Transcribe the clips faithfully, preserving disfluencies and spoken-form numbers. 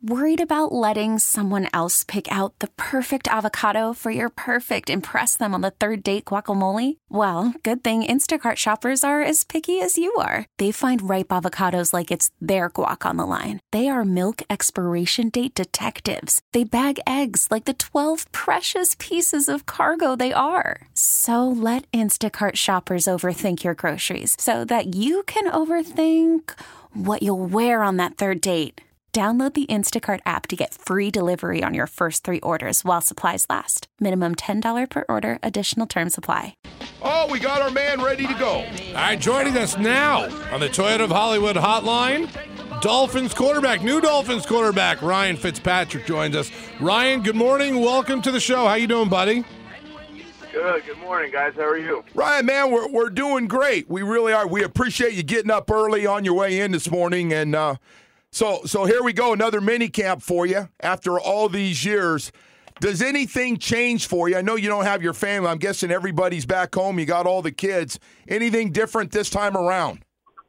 Worried about letting someone else pick out the perfect avocado for your perfect impress them on the third date guacamole? Well, good thing Instacart shoppers are as picky as you are. They find ripe avocados like it's their guac on the line. They are milk expiration date detectives. They bag eggs like the twelve precious pieces of cargo they are. So let Instacart shoppers overthink your groceries so that you can overthink what you'll wear on that third date. Download the Instacart app to get free delivery on your first three orders while supplies last. Minimum ten dollars per order. Additional terms apply. Oh, we got our man ready to go. All right, joining us now on the Toyota of Hollywood hotline, Dolphins quarterback, new Dolphins quarterback, Ryan Fitzpatrick joins us. Ryan, good morning. Welcome to the show. How you doing, buddy? Good. Good morning, guys. How are you? Ryan, man, we're we're doing great. We really are. We appreciate you getting up early on your way in this morning. And uh, so, so here we go, another mini camp for you after all these years. Does anything change for you? I know you don't have your family. I'm guessing everybody's back home. You got all the kids. Anything different this time around?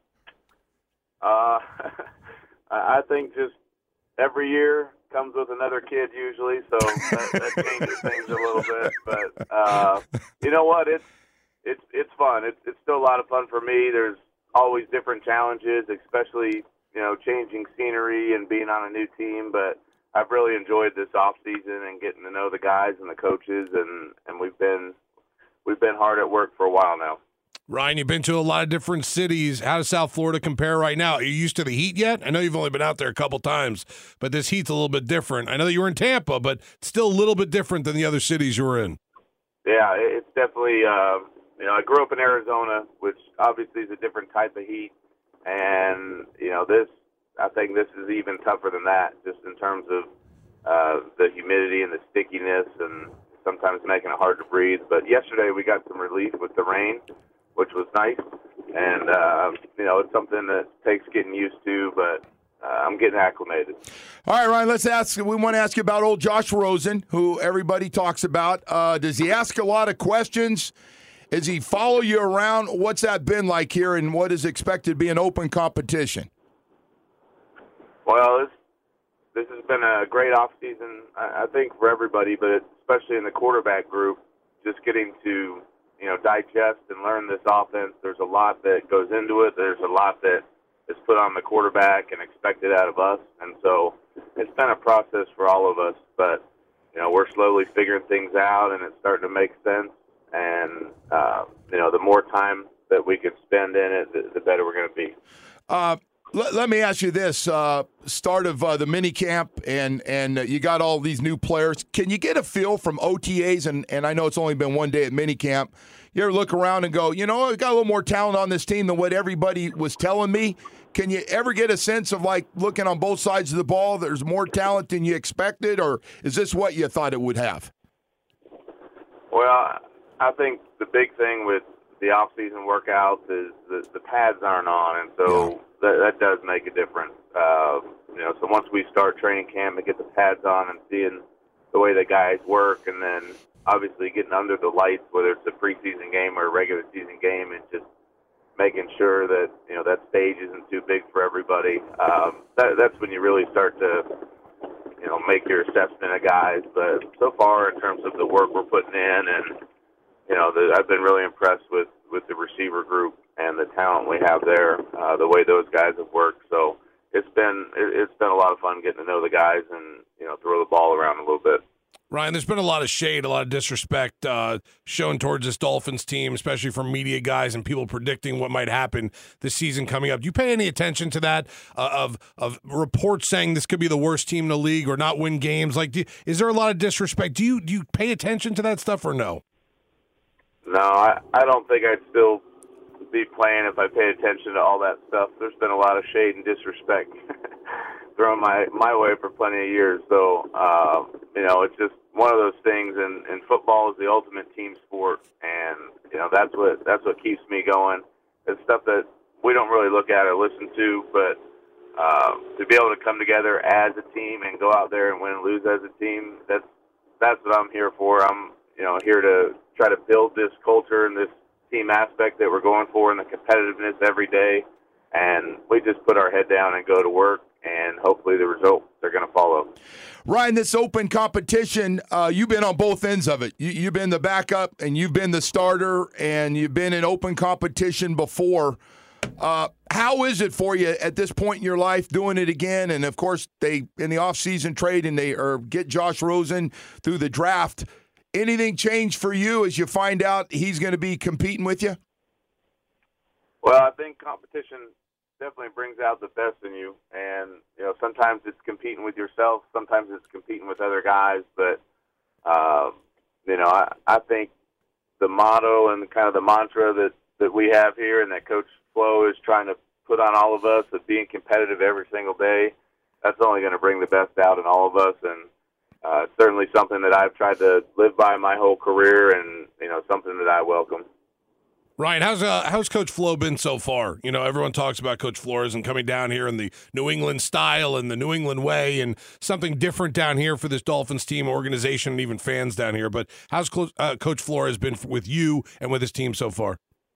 Uh, I think just every year comes with another kid usually, so that, that changes things a little bit. But uh, you know what? It's it's it's fun. It's it's still a lot of fun for me. There's always different challenges, especially you know changing scenery and being on a new team. But I've really enjoyed this off season and getting to know the guys and the coaches, and, and we've been we've been hard at work for a while now. Ryan, you've been to a lot of different cities. How does South Florida compare right now? Are you used to the heat yet? I know you've only been out there a couple times, but this heat's a little bit different. I know that you were in Tampa, but it's still a little bit different than the other cities you were in. Yeah, it's definitely, uh, you know, I grew up in Arizona, which obviously is a different type of heat. And, you know, this, I think this is even tougher than that, just in terms of uh, the humidity and the stickiness and sometimes making it hard to breathe. But yesterday we got some relief with the rain, which was nice. And, uh, you know, it's something that takes getting used to, but uh, I'm getting acclimated. All right, Ryan, let's ask. We want to ask you about old Josh Rosen, who everybody talks about. Uh, does he ask a lot of questions? Does he follow you around? What's that been like here, and what is expected to be an open competition? Well, this, this has been a great offseason, I, I think, for everybody, but especially in the quarterback group, just getting to, you know, digest and learn this offense. There's a lot that goes into it. There's a lot that is put on the quarterback and expected out of us. And so it's been a process for all of us, but, you know, we're slowly figuring things out, and it's starting to make sense. And, uh, you know, the more time that we can spend in it, the, the better we're going to be. Uh, let, let me ask you this. Uh, start of uh, the mini camp, and, and uh, you got all these new players. Can you get a feel from O T As, and, and I know it's only been one day at mini camp, you ever look around and go, you know, I got a little more talent on this team than what everybody was telling me? Can you ever get a sense of, like, looking on both sides of the ball, there's more talent than you expected, or is this what you thought it would have? Well, I think the big thing with the off-season workouts is the, the pads aren't on, and so that, that does make a difference. Uh, you know, so once we start training camp and get the pads on and seeing the way the guys work, and then obviously getting under the lights, whether it's a preseason game or a regular season game, and just making sure that, you know, that stage isn't too big for everybody, um, that, that's when you really start to, you know, make your assessment of guys. But so far, in terms of the work we're putting in, and you know, the, I've been really impressed with, with the receiver group and the talent we have there, uh, the way those guys have worked. So it's been it, it's been a lot of fun getting to know the guys and, you know, throw the ball around a little bit. Ryan, there's been a lot of shade, a lot of disrespect uh, shown towards this Dolphins team, especially from media guys and people predicting what might happen this season coming up. Do you pay any attention to that, uh, of of reports saying this could be the worst team in the league or not win games? Like, do, is there a lot of disrespect? Do you do you pay attention to that stuff or no? No, I, I don't think I'd still be playing if I paid attention to all that stuff. There's been a lot of shade and disrespect thrown my, my way for plenty of years. So, uh, you know, it's just one of those things, and, and football is the ultimate team sport, and, you know, that's what that's what keeps me going. It's stuff that we don't really look at or listen to, but uh, to be able to come together as a team and go out there and win and lose as a team, that's that's what I'm here for. I'm, you know, here to try to build this culture and this team aspect that we're going for and the competitiveness every day. And we just put our head down and go to work. and hopefully the results are going to follow. Ryan, this open competition, uh, you've been on both ends of it. You, you've been the backup, and you've been the starter, and you've been in open competition before. Uh, how is it for you at this point in your life doing it again? And, of course, they in the offseason trade and they or get Josh Rosen through the draft. Anything change for you as you find out he's going to be competing with you? Well, I think competition definitely brings out the best in you. And, you know, sometimes it's competing with yourself. Sometimes it's competing with other guys. But, um, you know, I, I think the motto and kind of the mantra that, that we have here and that Coach Flo is trying to put on all of us of being competitive every single day, that's only going to bring the best out in all of us. And uh, it's certainly something that I've tried to live by my whole career and, you know, something that I welcome. Ryan, how's uh, how's Coach Flo been so far? You know, everyone talks about Coach Flores and coming down here in the New England style and the New England way and something different down here for this Dolphins team, organization, and even fans down here. But how's uh, Coach Flores been with you and with his team so far?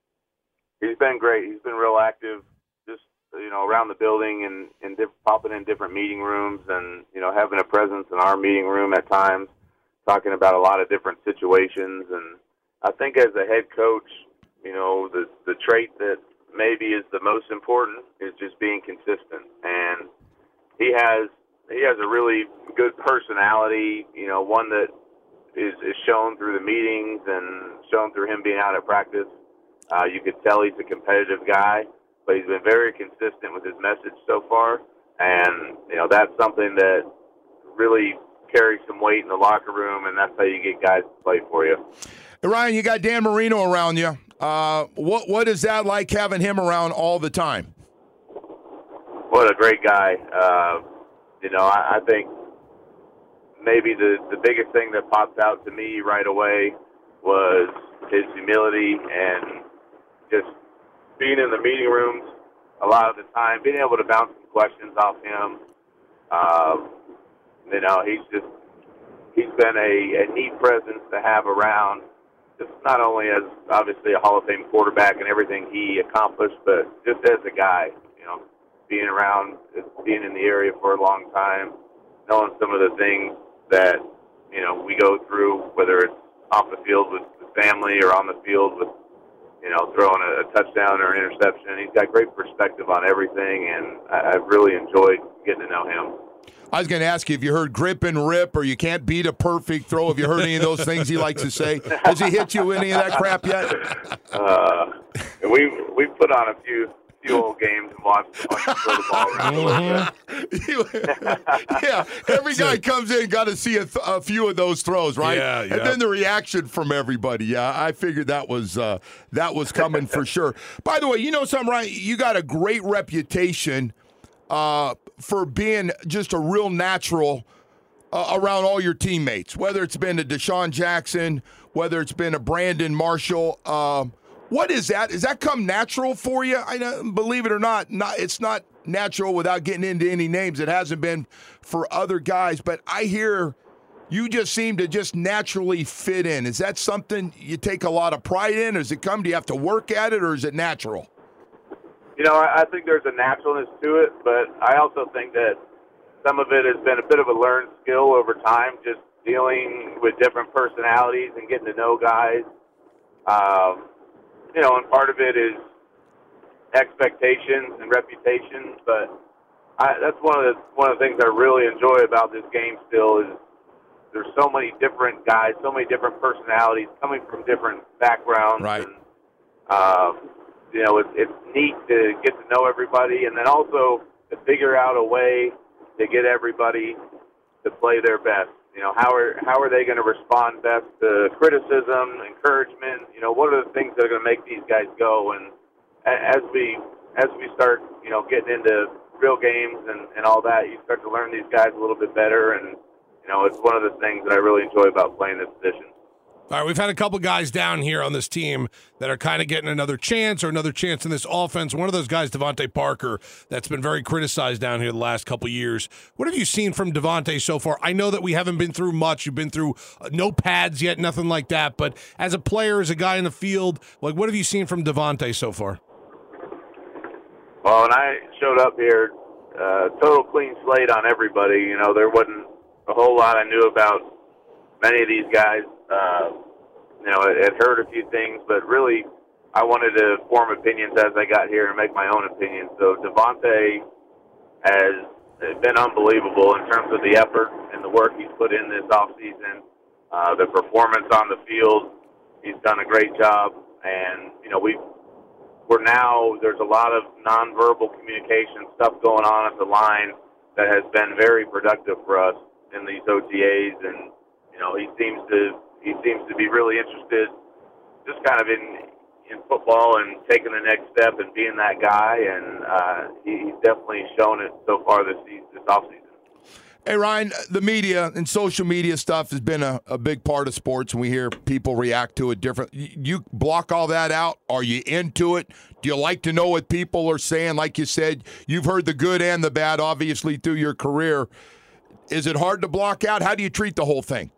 He's been great. He's been real active, just, you know, around the building and, and diff- popping in different meeting rooms and, you know, having a presence in our meeting room at times, talking about a lot of different situations. And I think as a head coach, you know, the the trait that maybe is the most important is just being consistent. And he has he has a really good personality, you know, one that is, is shown through the meetings and shown through him being out at practice. Uh, you could tell he's a competitive guy, but he's been very consistent with his message so far. And, you know, that's something that really carries some weight in the locker room, and that's how you get guys to play for you. Hey, Ryan, you got Dan Marino around you. Uh, what what is that like having him around all the time? What a great guy. Uh, you know, I, I think maybe the, the biggest thing that popped out to me right away was his humility and just being in the meeting rooms a lot of the time, being able to bounce some questions off him. Um, you know, he's just he's been a, a neat presence to have around, just not only as obviously a Hall of Fame quarterback and everything he accomplished, but just as a guy, you know, being around, being in the area for a long time, knowing some of the things that, you know, we go through, whether it's off the field with the family or on the field with, you know, throwing a, a touchdown or an interception. He's got great perspective on everything, and I, I've really enjoyed getting to know him. I was going to ask you if you heard grip and rip or you can't beat a perfect throw. Have you heard any of those things he likes to say? Has he hit you with any of that crap yet? Uh, we we put on a few few old games and watched him throw the ball around. Mm-hmm. Yeah, every guy comes in, got to see a, th- a few of those throws, right? Yeah, yeah. And then the reaction from everybody. Yeah, I figured that was uh, that was coming for sure. By the way, you know something, Ryan? You got a great reputation uh, for being just a real natural uh, around all your teammates, whether it's been a Deshaun Jackson, whether it's been a Brandon Marshall. Um, what is that? Does that come natural for you? I know, believe it or not, not it's not natural without getting into any names. It hasn't been for other guys, but I hear you just seem to just naturally fit in. Is that something you take a lot of pride in? Does it come? Do you have to work at it, or is it natural? You know, I, I think there's a naturalness to it, but I also think that some of it has been a bit of a learned skill over time, just dealing with different personalities and getting to know guys. Um, you know, and part of it is expectations and reputations, but I, that's one of the one of the things I really enjoy about this game still is there's so many different guys, so many different personalities coming from different backgrounds. Right. And, um, you know, it's, it's neat to get to know everybody, and then also to figure out a way to get everybody to play their best. You know, how are how are they going to respond best to criticism, encouragement? You know, what are the things that are going to make these guys go? And as we as we start, you know, getting into real games and, and all that, you start to learn these guys a little bit better. And, you know, it's one of the things that I really enjoy about playing this position. All right, we've had a couple guys down here on this team that are kind of getting another chance or another chance in this offense. One of those guys, Devontae Parker, that's been very criticized down here the last couple years. What have you seen from Devontae so far? I know that we haven't been through much. You've been through uh, no pads yet, nothing like that. But as a player, as a guy in the field, like what have you seen from Devontae so far? Well, when I showed up here uh, total clean slate on everybody. You know, there wasn't a whole lot I knew about many of these guys. Uh, you know, I had heard a few things, but really I wanted to form opinions as I got here and make my own opinion. So Devontae has been unbelievable in terms of the effort and the work he's put in this offseason. Uh, the performance on the field, he's done a great job. And, you know, we've, we're now, there's a lot of nonverbal communication stuff going on at the line that has been very productive for us in these O T As. And, you know, he seems to, he seems to be really interested just kind of in, in football and taking the next step and being that guy. And uh, he, he's definitely shown it so far this season, this offseason. Hey, Ryan, the media and social media stuff has been a, a big part of sports, and we hear people react to it different. You block all that out? Are you into it? Do you like to know what people are saying? Like you said, you've heard the good and the bad, obviously, through your career. Is it hard to block out? How do you treat the whole thing?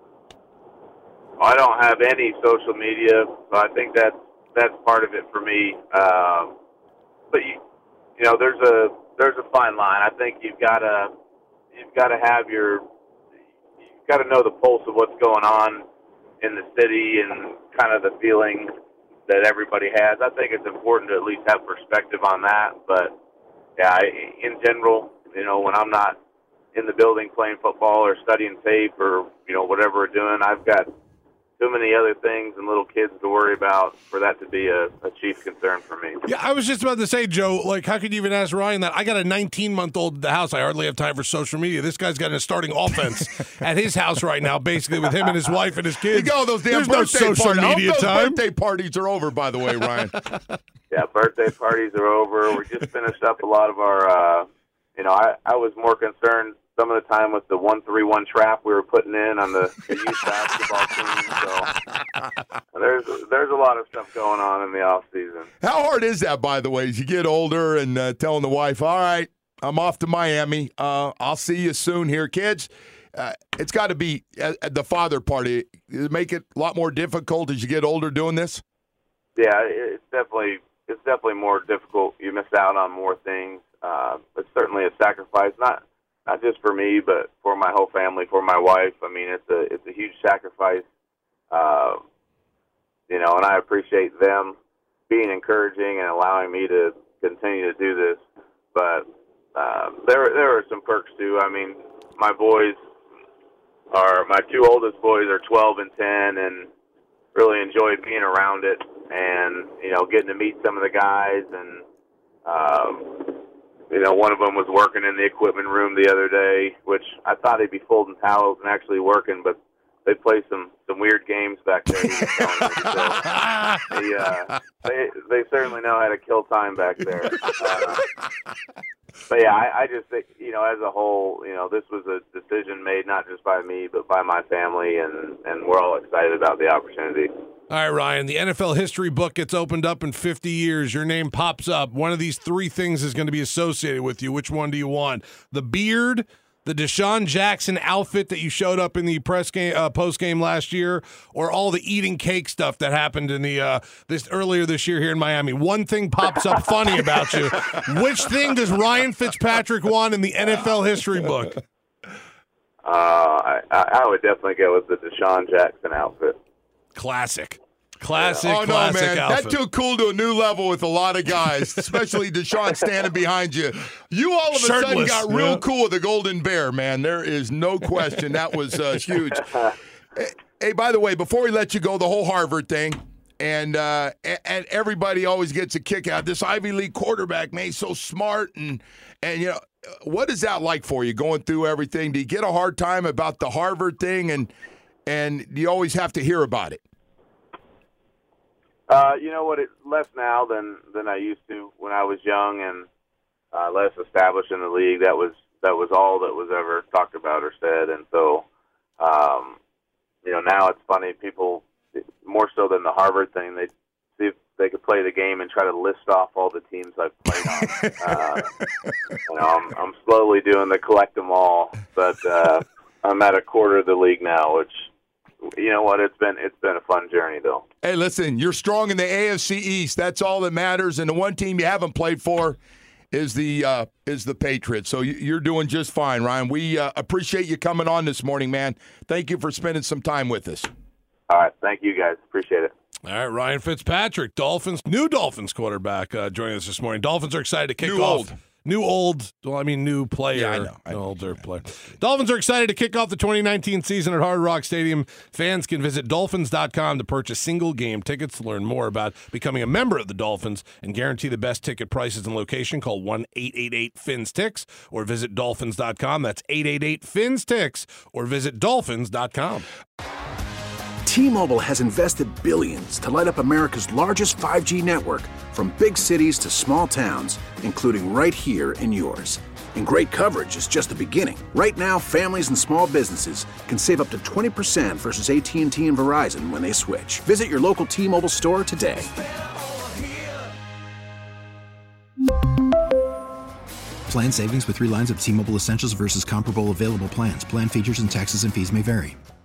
I don't have any social media, so I think that's, that's part of it for me. Uh, but, you, you know, there's a, there's a fine line. I think you've got to... You've got to have your, you've got to know the pulse of what's going on in the city and kind of the feeling that everybody has. I think it's important to at least have perspective on that. But, yeah, I, in general, you know, when I'm not in the building playing football or studying tape or, you know, whatever we're doing, I've got too many other things and little kids to worry about for that to be a, a chief concern for me. Yeah, I was just about to say, Joe, like, how could you even ask Ryan that? I got a nineteen-month-old at the house. I hardly have time for social media. This guy's got a starting offense at his house right now, basically, with him and his wife and his kids. You go, those damn There's birthday no social parties. media those time. birthday parties are over, by the way, Ryan. Yeah, birthday parties are over. We just finished up a lot of our, uh, you know, I, I was more concerned some of the time with the one three one trap we were putting in on the, the youth basketball team. So there's there's a lot of stuff going on in the off season. How hard is that, by the way, as you get older and uh, telling the wife, all right, I'm off to Miami. Uh, I'll see you soon here, kids. Uh, it's got to be uh, the father party. Does it make it a lot more difficult as you get older doing this? Yeah, it's definitely it's definitely more difficult. You miss out on more things. Uh, it's certainly a sacrifice, not. Not just for me, but for my whole family, for my wife. I mean, it's a it's a huge sacrifice, uh, you know. And I appreciate them being encouraging and allowing me to continue to do this. But uh, there there are some perks too. I mean, my boys are my two oldest boys are twelve and ten, and really enjoy being around it, and you know, getting to meet some of the guys and. Um, You know, one of them was working in the equipment room the other day, which I thought he'd be folding towels and actually working, but they play some, some weird games back there. He was telling me. So he, uh, they they certainly know how to kill time back there. Uh, but yeah, I, I just think, you know, as a whole, you know, this was a decision made not just by me, but by my family, and, and we're all excited about the opportunity. All right, Ryan, the N F L history book gets opened up in fifty years. Your name pops up. One of these three things is going to be associated with you. Which one do you want? The beard, the Deshaun Jackson outfit that you showed up in the press game, uh, post game last year, or all the eating cake stuff that happened in the uh, this earlier this year here in Miami? One thing pops up funny about you. Which thing does Ryan Fitzpatrick want in the N F L history book? Uh, I, I would definitely go with the Deshaun Jackson outfit. Classic. Classic, oh, no, classic man. outfit. That took cool to a new level with a lot of guys, especially Deshaun standing behind you. You all of a Shirtless, sudden got real yeah. cool with the Golden Bear, man. There is no question. That was uh, huge. Hey, hey, by the way, before we let you go, the whole Harvard thing, and uh, and everybody always gets a kick out. This Ivy League quarterback, man, he's so smart. And, and, you know, what is that like for you going through everything? Do you get a hard time about the Harvard thing, and and do you always have to hear about it? Uh, you know what? It's less now than, than I used to when I was young and uh, less established in the league. That was that was all that was ever talked about or said. And so, um, you know, now it's funny. People, more so than the Harvard thing, they see if they could play the game and try to list off all the teams I've played on. uh, you know, I'm, I'm slowly doing the collect them all, but uh, I'm at a quarter of the league now, which. You know what? It's been it's been a fun journey, though. Hey, listen, you're strong in the A F C East. That's all that matters. And the one team you haven't played for is the uh, is the Patriots. So you're doing just fine, Ryan. We uh, appreciate you coming on this morning, man. Thank you for spending some time with us. All right. Thank you, guys. Appreciate it. All right, Ryan Fitzpatrick, Dolphins, new Dolphins quarterback, uh, joining us this morning. Dolphins are excited to kick New off. old. New old, well, I mean, new player. Yeah, I know. I know. Older player. Dolphins are excited to kick off the twenty nineteen season at Hard Rock Stadium. Fans can visit dolphins dot com to purchase single game tickets to learn more about becoming a member of the Dolphins and guarantee the best ticket prices and location. Call one eight eight eight F I N S T I X or visit dolphins dot com. That's eight eight eight F I N S T I X or visit dolphins dot com. T-Mobile has invested billions to light up America's largest five G network, from big cities to small towns, including right here in yours. And great coverage is just the beginning. Right now, families and small businesses can save up to twenty percent versus A T and T and Verizon when they switch. Visit your local T-Mobile store today. Plan savings with three lines of T-Mobile Essentials versus comparable available plans. Plan features and taxes and fees may vary.